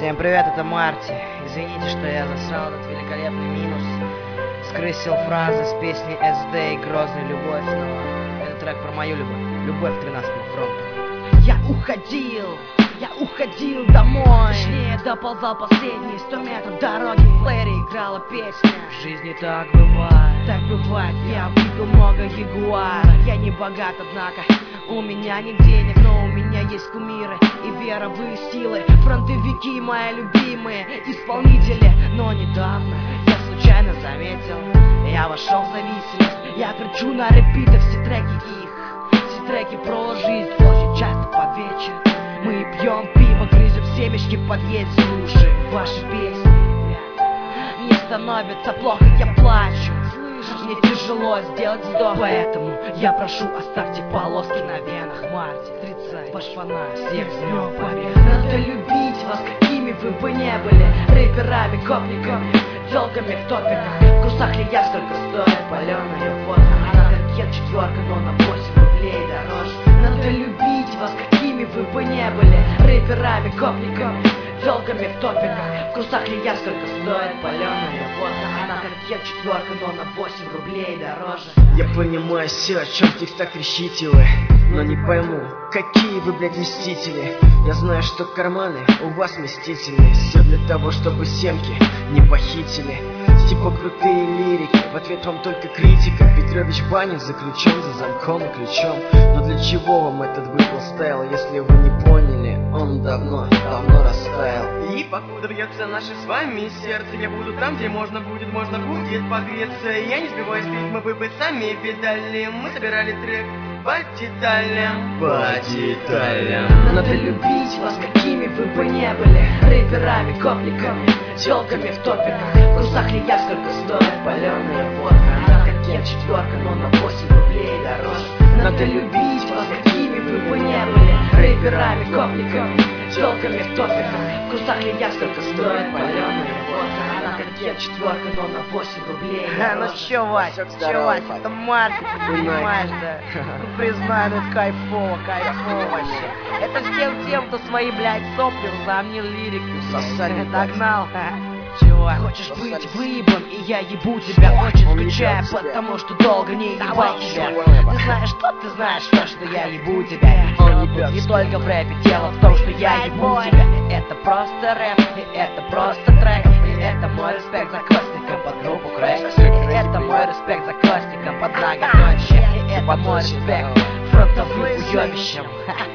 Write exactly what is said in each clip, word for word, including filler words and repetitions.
Всем привет, это Марти. Извините, что я засрал этот великолепный минус. Скрысил фразы с песни эс дэ и Грозная любовь, но это трек про мою любовь. Любовь к тринадцатому фронту. Я уходил, я уходил домой. Точнее, доползал последние сто метров дороги. В плеере играла песня. В жизни так бывает. Так бывает, я выпил много ягуара. Я не богат, однако у меня нет денег, но у меня есть кумиры и вера в их силы. Фронтовики мои любимые исполнители. Но недавно я случайно заметил, я вошел в зависимость. Я кричу на репитах все треки их, все треки про жизнь. Очень часто под вечер мы пьем пиво, грызем семечки в подъезде. Слушаем ваши песни, ребята. Мне становится плохо, я плачу. Мне тяжело сделать вздох, поэтому я прошу, оставьте полоски на венах. Марти, тридцать, ваш фонарь, всех с днем побед. Надо любить вас, какими вы бы не были. Рэперами, копниками, телками в топиках. В курсах ли я сколько стоит паленая водка? Она как ген четверка, но на восемь рублей дороже. Надо любить вас, какими вы бы не были. Рэперами, копниками, телками в топиках. В курсах ли я сколько стоит паленая водка? Она как ген четверка, но на восемь рублей дороже. Я понимаю все, о чем в текстах кричите вы, но не пойму, какие вы, блядь, мстители. Я знаю, что карманы у вас вместительные. Все для того, чтобы семки не похитили. Типа крутые лирики, в ответ вам только критика. Петрович Банин заключен за замком и ключом. Но для чего вам этот выпал стайл? Если вы не поняли, он давно, давно растаял. И покуда бьется наше с вами сердце, я буду там, где можно будет, можно будет погреться. Я не сбиваюсь в ритм, вы бы сами видали. Мы собирали трек по деталям, по деталям. Надо любить вас, какими вы бы не были. Рэперами, копниками, телками в топиках. В курсах ли я сколько стоит паленая водка? Она как ген четверка, но на восемь рублей дороже. Надо любить вас, какими вы бы не были. Рэперами, копниками, телками в топиках. В курсах ли я сколько стоит паленая водка? Она как ген четверка, но на восемь рублей А, ну дороже. чё, Вась, чё, Вась, это Марти, ты понимаешь, да? Ну признай, ну это кайфово, кайфово вообще. Это всем тем, кто свои, блядь, сопли возомнил лирику. Сосали, Догнал, чувак. Хочешь быть выебан, и я ебу тебя. Очень скучаю, потому что долго не ебал тебя. Ты знаешь, что ты знаешь, то, что я ебу тебя. Он Тут ебет не тебя. только в рэпе, дело в том, что я ебу тебя. И это просто рэп, и это просто трек. И это мой респект за костиком под группу Крэк. И это мой респект за костиком под многоточие. И это мой респект фронтовым уёбищем.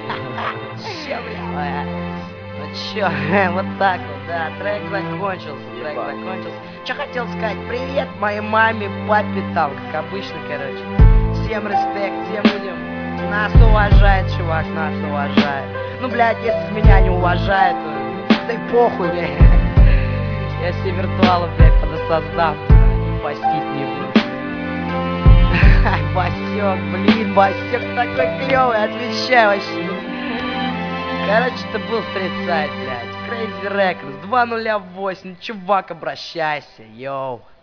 Чё, бля? Ну чё, вот так вот, да, трек закончился, трек закончился. Чё хотел сказать? Привет моей маме, папе там, как обычно, короче. Всем респект, всем людям. Нас уважает, чувак, нас уважает. Ну, блядь, если меня не уважает, то да и похуй, блядь. Я себе виртуалов, блядь, подосоздам. И постить не буду. Басёк, блин, Басёк такой клёвый, отвечаю вообще. Короче, это был стритсайд, блядь. Crazy Records, два нуля восемь. Чувак, обращайся, йоу.